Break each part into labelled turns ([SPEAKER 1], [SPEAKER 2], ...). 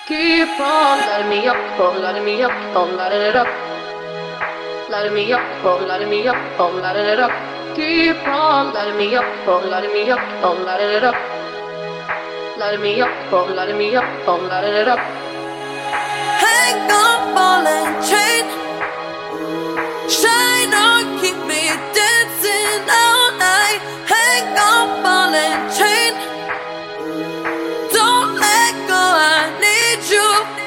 [SPEAKER 1] Keep on lighting me up, oh, lighting me up, oh, lighting it up. Lighting me up, oh, lighting me up, oh, lighting it up. Keep on lighting me up, oh, lighting me up, oh, lighting it up. Lighting me up, oh, lighting me up, oh, lighting it up.
[SPEAKER 2] Hang on, ball and chain. Shine on, keep me dancing all night. Hang on, ball and chain. Don't let go, I need you.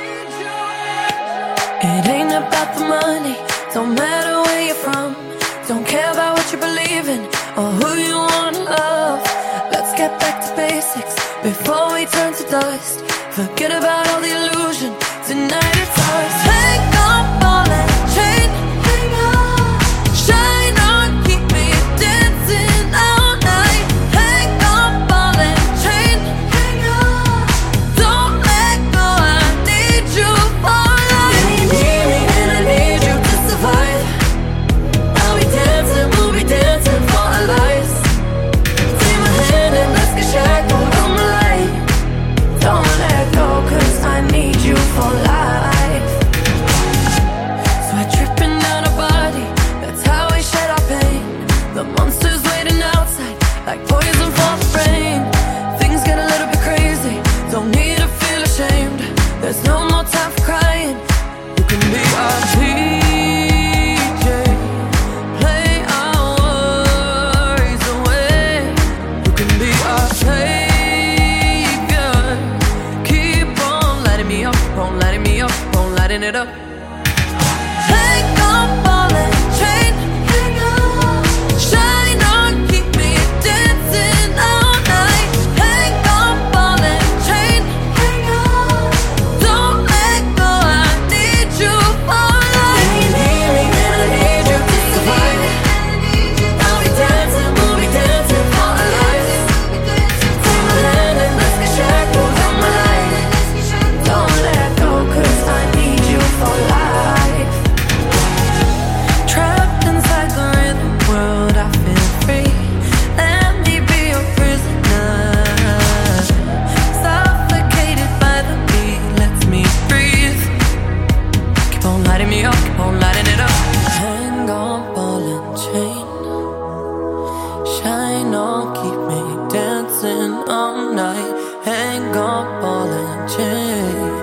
[SPEAKER 2] It ain't about the money, don't matter where you're from. Don't care about what you believe in or who you wanna love. Let's get back to basics before we turn to dust. Forget about all the illusion, tonight it's ours. Hang on, ball and chain. Hang on, shine on, keep me dancing all night. Hang on, ball and chain. Hang on, don't let go, I need you for life. You need me and I need you to survive. I'll be dancing, we'll be dancing for our lives. Take my hand and let's get shackled on the light. Don't let go, cause I need you for life. Sweat dripping down our body, that's how we shed our pain. The monster's waiting outside, like poison for the brain. Things get a little bit crazy, don't need to feel ashamed. There's no more time for crying. You can be our DJ, play our worries away. You can be our savior. Keep on lighting me up, on lighting me up, on lighting it up. Hang on, ball and chain. Hang on, shine on, keep me dancing all night. Hang on, ball and chain. Hang on, don't let go, I need you for life. You need me and I need you to survive. I'll be dancing, we'll be dancing for our lives. Take my hand and let's get shackled on my life. Don't let go, cause I need you for life. Trapped inside the rhythm world, I feel free. Let me be your prisoner. Suffocated by the beat, lets me breathe. Keep on lighting me up, keep on lighting it up. Hang on, ball and chain. Shine on, keep me dancing all night. Hang on, ball and chain.